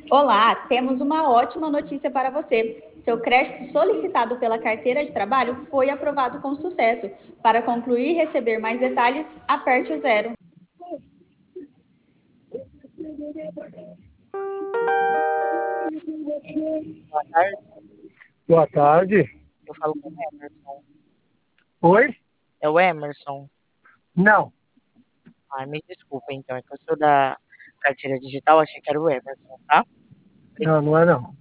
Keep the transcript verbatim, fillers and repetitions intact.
Olá, temos uma ótima notícia para você. Seu crédito solicitado pela carteira de trabalho foi aprovado com sucesso. Para concluir e receber mais detalhes, aperte o zero. Boa tarde, Boa tarde. eu falo com o Emerson. Oi? É o Emerson? Não. Ai, me desculpa, então, é que eu sou da carteira digital, achei que era o Emerson, tá? Não, não é não.